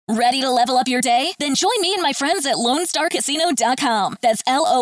Ready to level up your day? Then join me and my friends at LoneStarCasino.com. That's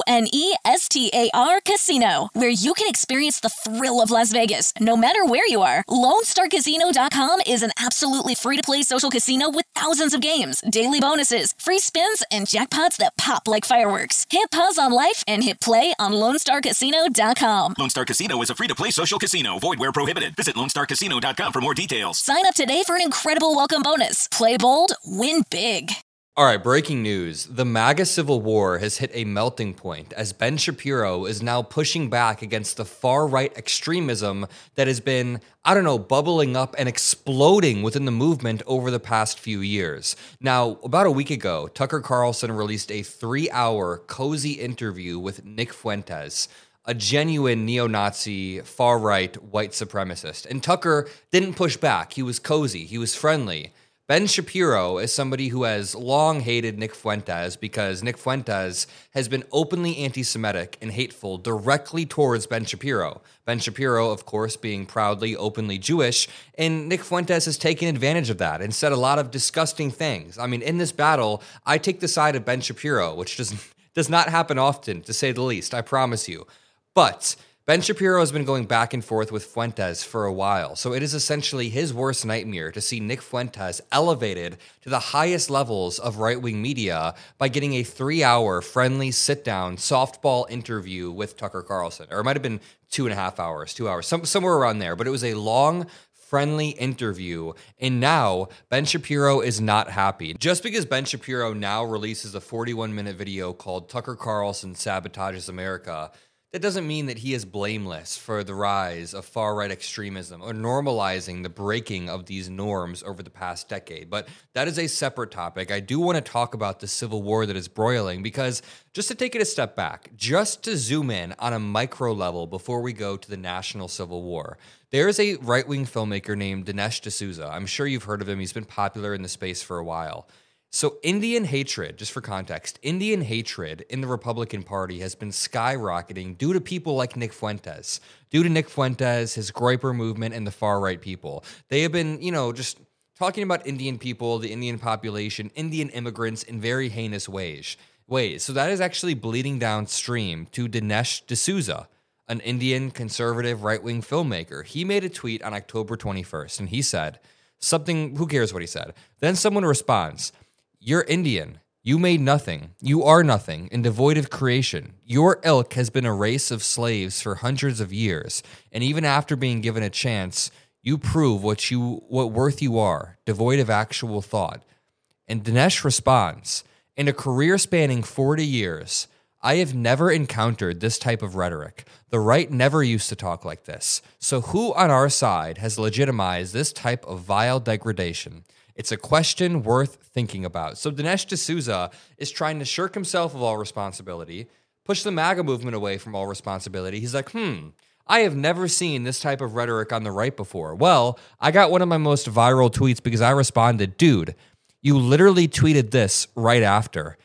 LONESTAR Casino, where you can experience the thrill of Las Vegas, no matter where you are. LoneStarCasino.com is an absolutely free-to-play social casino with thousands of games, daily bonuses, free spins, and jackpots that pop like fireworks. Hit pause on life and hit play on LoneStarCasino.com. Lone Star Casino is a free-to-play social casino. Void where prohibited. Visit LoneStarCasino.com for more details. Sign up today for an incredible welcome bonus. Play bold, win big. All right, breaking news. The MAGA civil war has hit a melting point as Ben Shapiro is now pushing back against the far-right extremism that has been, bubbling up and exploding within the movement over the past few years. Now, about a week ago, Tucker Carlson released a 3-hour cozy interview with Nick Fuentes, a genuine neo-Nazi, far-right white supremacist. And Tucker didn't push back. He was cozy. He was friendly. Ben Shapiro is somebody who has long hated Nick Fuentes because Nick Fuentes has been openly anti-Semitic and hateful directly towards Ben Shapiro. Ben Shapiro, of course, being proudly, openly Jewish, and Nick Fuentes has taken advantage of that and said a lot of disgusting things. I mean, in this battle, I take the side of Ben Shapiro, which does not happen often, to say the least, I promise you. But Ben Shapiro has been going back and forth with Fuentes for a while, so it is essentially his worst nightmare to see Nick Fuentes elevated to the highest levels of right-wing media by getting a 3-hour friendly sit-down softball interview with Tucker Carlson. Or it might have been 2.5 hours, 2 hours, somewhere around there, but it was a long, friendly interview, and now Ben Shapiro is not happy. Just because Ben Shapiro now releases a 41-minute video called Tucker Carlson Sabotages America, that doesn't mean that he is blameless for the rise of far-right extremism or normalizing the breaking of these norms over the past decade. But that is a separate topic. I do want to talk about the civil war that is broiling because just to take it a step back, just to zoom in on a micro level before we go to the national civil war, there is a right-wing filmmaker named Dinesh D'Souza. I'm sure you've heard of him. He's been popular in the space for a while. So Indian hatred, just for context, Indian hatred in the Republican Party has been skyrocketing due to people like Nick Fuentes. Due to Nick Fuentes, his Groyper movement, and the far-right people. They have been, just talking about Indian people, the Indian population, Indian immigrants in very heinous ways. So that is actually bleeding downstream to Dinesh D'Souza, an Indian conservative right-wing filmmaker. He made a tweet on October 21st, and he said something, who cares what he said? Then someone responds, "You're Indian. You made nothing. You are nothing and devoid of creation. Your ilk has been a race of slaves for hundreds of years, and even after being given a chance, you prove what worth you are, devoid of actual thought." And Dinesh responds, "In a career spanning 40 years, I have never encountered this type of rhetoric. The right never used to talk like this. So who on our side has legitimized this type of vile degradation? It's a question worth thinking about." So Dinesh D'Souza is trying to shirk himself of all responsibility, push the MAGA movement away from all responsibility. He's like, I have never seen this type of rhetoric on the right before. Well, I got one of my most viral tweets because I responded, "Dude, you literally tweeted this right after."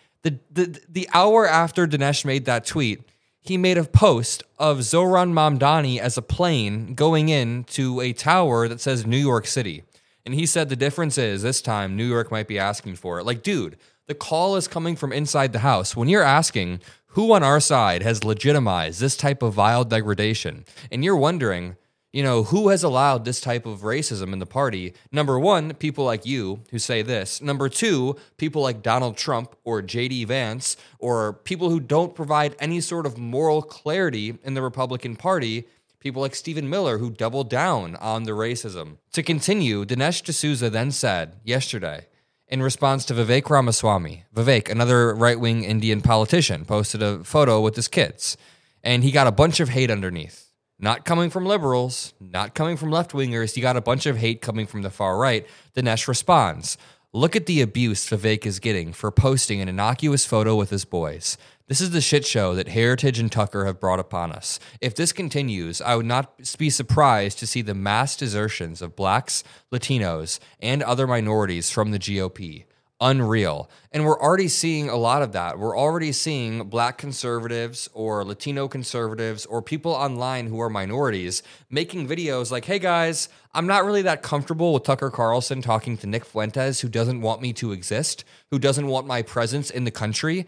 The hour after Dinesh made that tweet, he made a post of Zohran Mamdani as a plane going into a tower that says New York City. And he said the difference is this time New York might be asking for it. Like, dude, the call is coming from inside the house. When you're asking who on our side has legitimized this type of vile degradation, and you're wondering, who has allowed this type of racism in the party? Number one, people like you who say this. Number two, people like Donald Trump or J.D. Vance or people who don't provide any sort of moral clarity in the Republican Party. People like Stephen Miller who doubled down on the racism. To continue, Dinesh D'Souza then said yesterday, in response to Vivek Ramaswamy, Vivek, another right-wing Indian politician, posted a photo with his kids, and he got a bunch of hate underneath. Not coming from liberals, not coming from left-wingers, he got a bunch of hate coming from the far right. Dinesh responds, "Look at the abuse Vivek is getting for posting an innocuous photo with his boys. This is the shit show that Heritage and Tucker have brought upon us. If this continues, I would not be surprised to see the mass desertions of blacks, Latinos, and other minorities from the GOP. unreal. And we're already seeing a lot of that. We're already seeing black conservatives or Latino conservatives or people online who are minorities making videos like, hey guys, I'm not really that comfortable with Tucker Carlson talking to Nick Fuentes, who doesn't want me to exist, who doesn't want my presence in the country.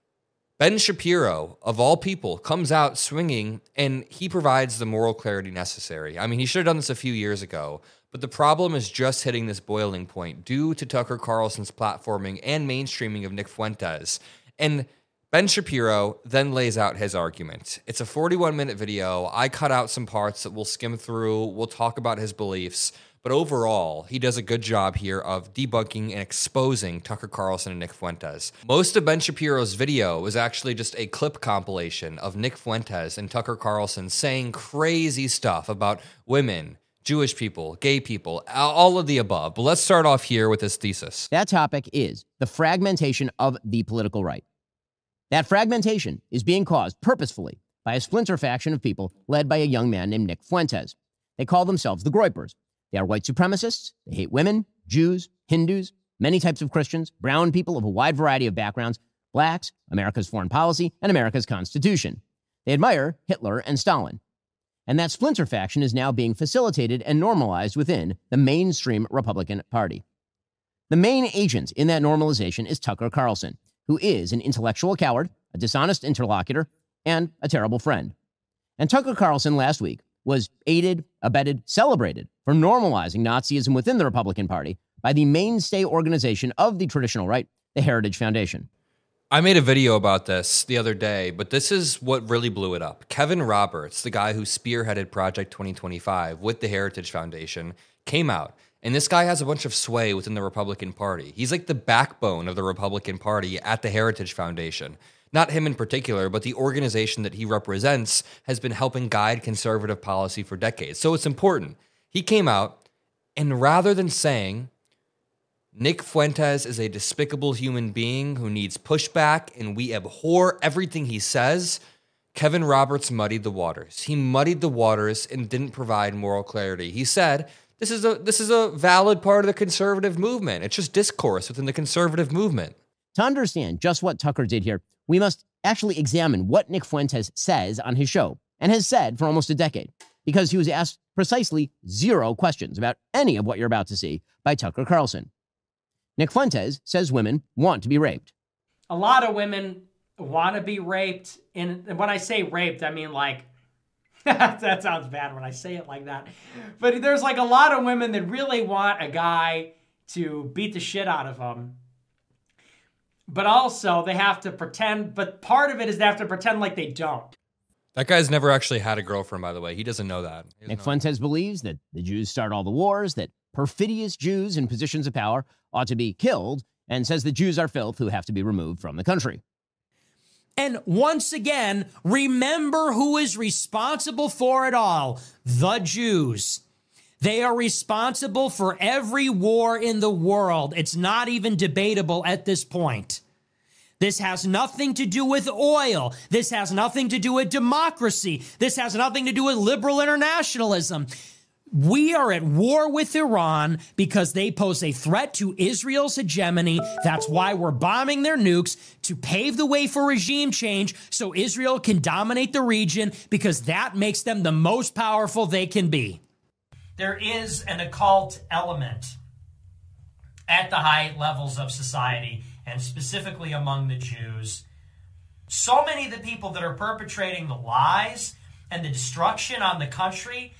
Ben Shapiro, of all people, comes out swinging, and he provides the moral clarity necessary. I mean, he should have done this a few years ago, but the problem is just hitting this boiling point due to Tucker Carlson's platforming and mainstreaming of Nick Fuentes. And Ben Shapiro then lays out his argument. It's a 41-minute video. I cut out some parts that we'll skim through. We'll talk about his beliefs. But overall, he does a good job here of debunking and exposing Tucker Carlson and Nick Fuentes. Most of Ben Shapiro's video was actually just a clip compilation of Nick Fuentes and Tucker Carlson saying crazy stuff about women, Jewish people, gay people, all of the above. But let's start off here with his thesis. That topic is the fragmentation of the political right. That fragmentation is being caused purposefully by a splinter faction of people led by a young man named Nick Fuentes. They call themselves the Groypers. They are white supremacists. They hate women, Jews, Hindus, many types of Christians, brown people of a wide variety of backgrounds, blacks, America's foreign policy, and America's Constitution. They admire Hitler and Stalin. And that splinter faction is now being facilitated and normalized within the mainstream Republican Party. The main agent in that normalization is Tucker Carlson, who is an intellectual coward, a dishonest interlocutor, and a terrible friend. And Tucker Carlson last week was aided, abetted, celebrated for normalizing Nazism within the Republican Party by the mainstay organization of the traditional right, the Heritage Foundation. I made a video about this the other day, but this is what really blew it up. Kevin Roberts, the guy who spearheaded Project 2025 with the Heritage Foundation, came out. And this guy has a bunch of sway within the Republican Party. He's like the backbone of the Republican Party at the Heritage Foundation. Not him in particular, but the organization that he represents has been helping guide conservative policy for decades. So it's important. He came out, and rather than saying, Nick Fuentes is a despicable human being who needs pushback and we abhor everything he says, Kevin Roberts muddied the waters. He muddied the waters and didn't provide moral clarity. He said, this is a valid part of the conservative movement. It's just discourse within the conservative movement. To understand just what Tucker did here, we must actually examine what Nick Fuentes says on his show and has said for almost a decade, because he was asked precisely 0 questions about any of what you're about to see by Tucker Carlson. Nick Fuentes says women want to be raped. A lot of women want to be raped. And when I say raped, I mean like, that sounds bad when I say it like that. But there's like a lot of women that really want a guy to beat the shit out of them. But also they have to pretend, but part of it is they have to pretend like they don't. That guy's never actually had a girlfriend, by the way. He doesn't know that. Nick Fuentes believes that the Jews start all the wars, that perfidious Jews in positions of power ought to be killed, and says the Jews are filth who have to be removed from the country. And once again, remember who is responsible for it all: the Jews. They are responsible for every war in the world. It's not even debatable at this point. This has nothing to do with oil. This has nothing to do with democracy. This has nothing to do with liberal internationalism. We are at war with Iran because they pose a threat to Israel's hegemony. That's why we're bombing their nukes, to pave the way for regime change so Israel can dominate the region, because that makes them the most powerful they can be. There is an occult element at the high levels of society, and specifically among the Jews. So many of the people that are perpetrating the lies and the destruction on the country,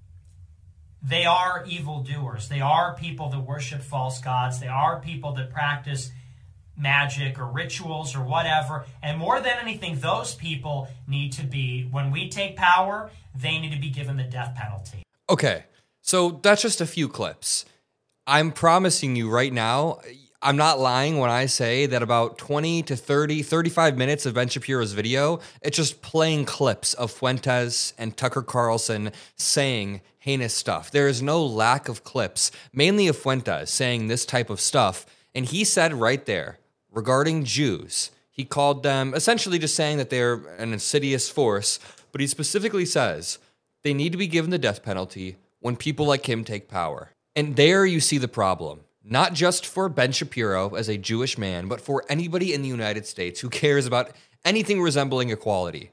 they are evildoers. They are people that worship false gods. They are people that practice magic or rituals or whatever. And more than anything, those people need to be, when we take power, they need to be given the death penalty. Okay, so that's just a few clips. I'm promising you right now, I'm not lying when I say that about 20 to 30, 35 minutes of Ben Shapiro's video, it's just playing clips of Fuentes and Tucker Carlson saying heinous stuff. There is no lack of clips, mainly of Fuentes saying this type of stuff. And he said right there, regarding Jews, he called them essentially just saying that they're an insidious force, but he specifically says they need to be given the death penalty when people like him take power. And there you see the problem. not just for Ben Shapiro as a Jewish man, but for anybody in the United States who cares about anything resembling equality.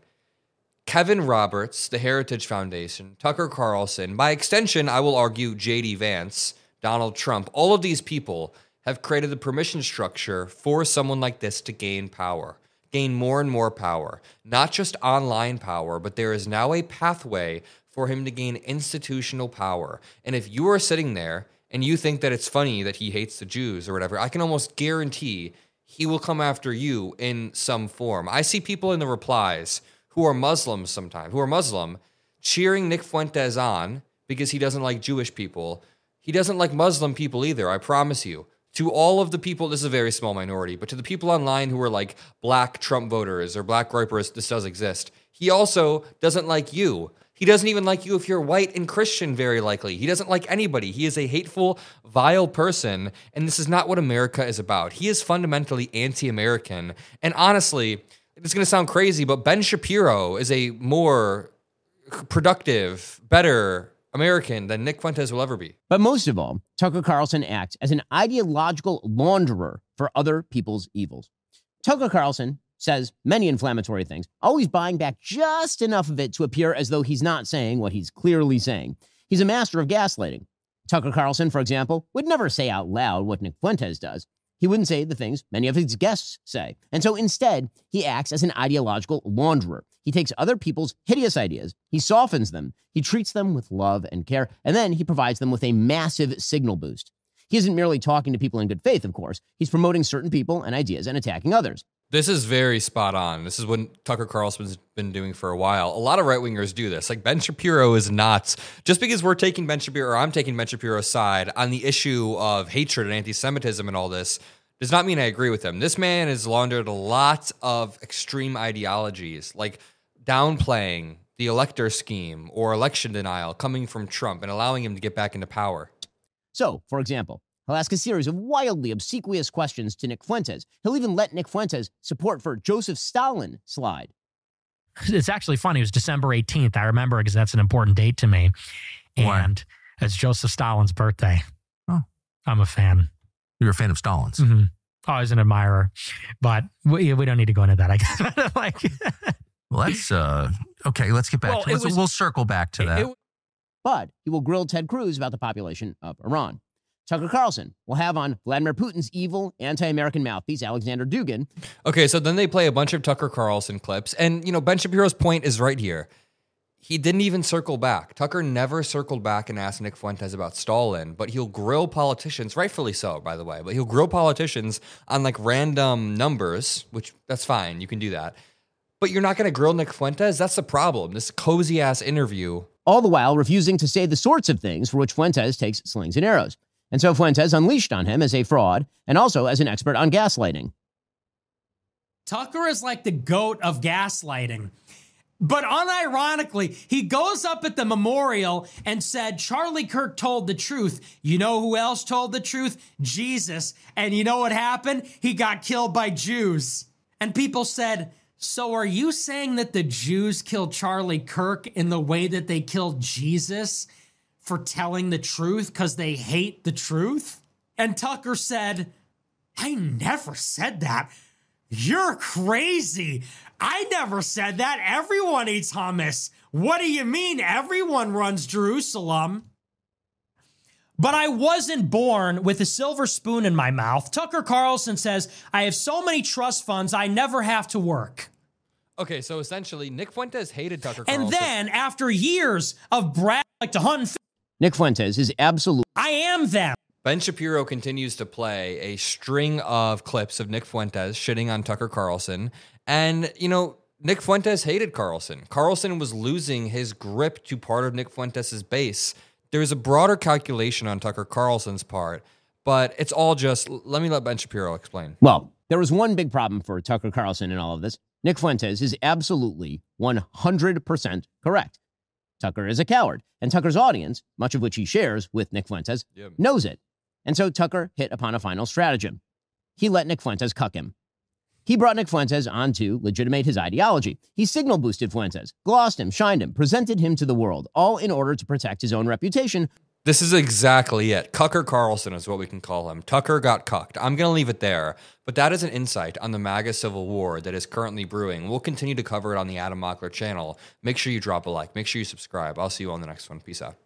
Kevin Roberts, the Heritage Foundation, Tucker Carlson, by extension, I will argue J.D. Vance, Donald Trump, all of these people have created the permission structure for someone like this to gain power, gain more and more power, not just online power, but there is now a pathway for him to gain institutional power. And if you are sitting there and you think that it's funny that he hates the Jews or whatever, I can almost guarantee he will come after you in some form. I see people in the replies who are Muslims sometimes, who are Muslim, cheering Nick Fuentes on because he doesn't like Jewish people. He doesn't like Muslim people either, I promise you. To all of the people, this is a very small minority, but to the people online who are like black Trump voters or black gripers, this does exist. He also doesn't like you. He doesn't even like you if you're white and Christian, very likely. He doesn't like anybody. He is a hateful, vile person, and this is not what America is about. He is fundamentally anti-American. And honestly, it's going to sound crazy, but Ben Shapiro is a more productive, better American than Nick Fuentes will ever be. But most of all, Tucker Carlson acts as an ideological launderer for other people's evils. Tucker Carlson says many inflammatory things, always buying back just enough of it to appear as though he's not saying what he's clearly saying. He's a master of gaslighting. Tucker Carlson, for example, would never say out loud what Nick Fuentes does. He wouldn't say the things many of his guests say. And so instead, he acts as an ideological launderer. He takes other people's hideous ideas, he softens them, he treats them with love and care, and then he provides them with a massive signal boost. He isn't merely talking to people in good faith, of course. He's promoting certain people and ideas and attacking others. This is very spot on. This is what Tucker Carlson's been doing for a while. A lot of right-wingers do this. Like Ben Shapiro is not, just because we're taking Ben Shapiro, or I'm taking Ben Shapiro's side on the issue of hatred and anti-Semitism and all this, does not mean I agree with him. This man has laundered a lot of extreme ideologies, like downplaying the elector scheme or election denial coming from Trump and allowing him to get back into power. So, for example, he'll ask a series of wildly obsequious questions to Nick Fuentes. He'll even let Nick Fuentes' support for Joseph Stalin slide. It's actually funny. It was December 18th. I remember because that's an important date to me. And it's Joseph Stalin's birthday. Oh. I'm a fan. You're a fan of Stalin's? Mm-hmm. Always an admirer. But we don't need to go into that, I guess. Like, well, that's, okay, let's get back to it. We'll circle back to that. But he will grill Ted Cruz about the population of Iran. Tucker Carlson will have on Vladimir Putin's evil anti-American mouthpiece, Alexander Dugin. Okay, so then they play a bunch of Tucker Carlson clips. And, you know, Ben Shapiro's point is right here. He didn't even circle back. Tucker never circled back and asked Nick Fuentes about Stalin, but he'll grill politicians, rightfully so, by the way, but he'll grill politicians on like random numbers, which that's fine. You can do that. But you're not going to grill Nick Fuentes? That's the problem. This cozy-ass interview. All the while refusing to say the sorts of things for which Fuentes takes slings and arrows. And so Fuentes unleashed on him as a fraud and also as an expert on gaslighting. Tucker is like the GOAT of gaslighting. But unironically, he goes up at the memorial and said, Charlie Kirk told the truth. You know who else told the truth? Jesus. And you know what happened? He got killed by Jews. And people said, so are you saying that the Jews killed Charlie Kirk in the way that they killed Jesus for telling the truth because they hate the truth? And Tucker said, I never said that. You're crazy. I never said that. Everyone eats hummus. What do you mean everyone runs Jerusalem? But I wasn't born with a silver spoon in my mouth. Tucker Carlson says, I have so many trust funds, I never have to work. Okay, so essentially, Nick Fuentes hated Tucker Carlson. And then, after years of brag like to hunt, Nick Fuentes is absolute. I am them. Ben Shapiro continues to play a string of clips of Nick Fuentes shitting on Tucker Carlson. And, you know, Nick Fuentes hated Carlson. Carlson was losing his grip to part of Nick Fuentes' base. There's a broader calculation on Tucker Carlson's part, but it's all just, let Ben Shapiro explain. Well, there was one big problem for Tucker Carlson in all of this. Nick Fuentes is absolutely 100% correct. Tucker is a coward, and Tucker's audience, much of which he shares with Nick Fuentes, knows it. And so Tucker hit upon a final stratagem. He let Nick Fuentes cuck him. He brought Nick Fuentes on to legitimate his ideology. He signal boosted Fuentes, glossed him, shined him, presented him to the world, all in order to protect his own reputation. This is exactly it. Cucker Carlson is what we can call him. Tucker got cucked. I'm going to leave it there. But that is an insight on the MAGA civil war that is currently brewing. We'll continue to cover it on the Adam Mockler channel. Make sure you drop a like. Make sure you subscribe. I'll see you on the next one. Peace out.